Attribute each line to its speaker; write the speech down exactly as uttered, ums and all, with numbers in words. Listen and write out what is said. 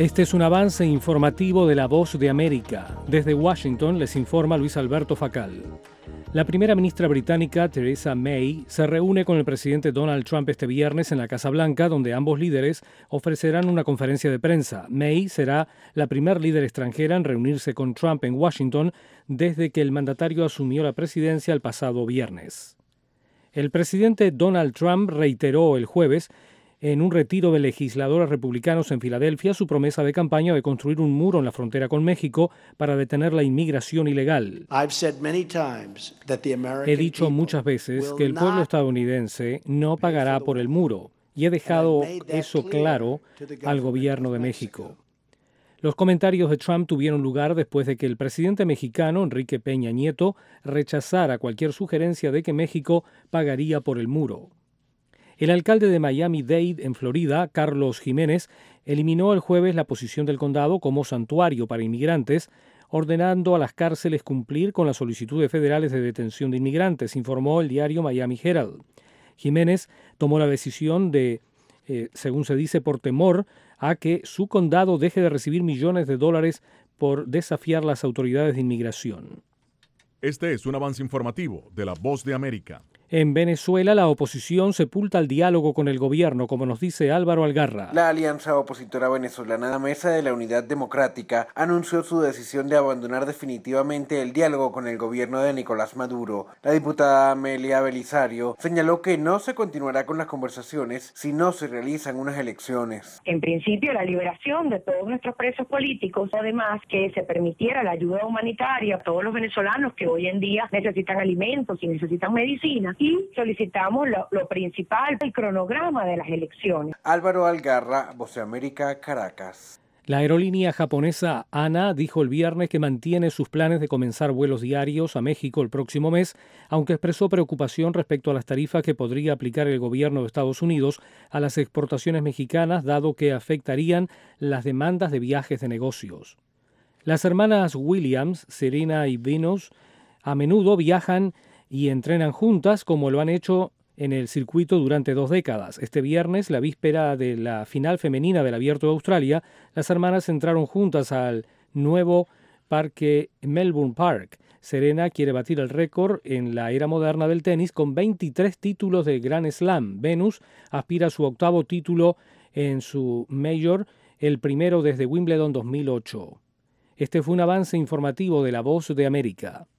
Speaker 1: Este es un avance informativo de La Voz de América. Desde Washington les informa Luis Alberto Facal. La primera ministra británica, Theresa May, se reúne con el presidente Donald Trump este viernes en la Casa Blanca, donde ambos líderes ofrecerán una conferencia de prensa. May será la primer líder extranjera en reunirse con Trump en Washington desde que el mandatario asumió la presidencia el pasado viernes. El presidente Donald Trump reiteró el jueves en un retiro de legisladores republicanos en Filadelfia su promesa de campaña de construir un muro en la frontera con México para detener la inmigración ilegal. He dicho muchas veces que el pueblo estadounidense no pagará por el muro, y he dejado eso claro al gobierno de México. Los comentarios de Trump tuvieron lugar después de que el presidente mexicano, Enrique Peña Nieto, rechazara cualquier sugerencia de que México pagaría por el muro. El alcalde de Miami-Dade, en Florida, Carlos Jiménez, eliminó el jueves la posición del condado como santuario para inmigrantes, ordenando a las cárceles cumplir con las solicitudes federales de detención de inmigrantes, informó el diario Miami Herald. Jiménez tomó la decisión de, eh, según se dice, por temor a que su condado deje de recibir millones de dólares por desafiar las autoridades de inmigración.
Speaker 2: Este es un avance informativo de La Voz de América.
Speaker 1: En Venezuela, la oposición sepulta el diálogo con el gobierno, como nos dice Álvaro Algarra.
Speaker 3: La alianza opositora venezolana, la Mesa de la Unidad Democrática, anunció su decisión de abandonar definitivamente el diálogo con el gobierno de Nicolás Maduro. La diputada Amelia Belisario señaló que no se continuará con las conversaciones si no se realizan unas elecciones.
Speaker 4: En principio, la liberación de todos nuestros presos políticos, además que se permitiera la ayuda humanitaria a todos los venezolanos que hoy en día necesitan alimentos y necesitan medicinas. Y solicitamos lo, lo principal, el cronograma de las elecciones.
Speaker 3: Álvaro Algarra, Voz de América, Caracas.
Speaker 1: La aerolínea japonesa ANA dijo el viernes que mantiene sus planes de comenzar vuelos diarios a México el próximo mes, aunque expresó preocupación respecto a las tarifas que podría aplicar el gobierno de Estados Unidos a las exportaciones mexicanas, dado que afectarían las demandas de viajes de negocios. Las hermanas Williams, Serena y Venus, a menudo viajan y entrenan juntas como lo han hecho en el circuito durante dos décadas. Este viernes, la víspera de la final femenina del Abierto de Australia, las hermanas entraron juntas al nuevo parque Melbourne Park. Serena quiere batir el récord en la era moderna del tenis con veintitrés títulos de Grand Slam. Venus aspira a su octavo título en su Major, el primero desde Wimbledon dos mil ocho. Este fue un avance informativo de La Voz de América.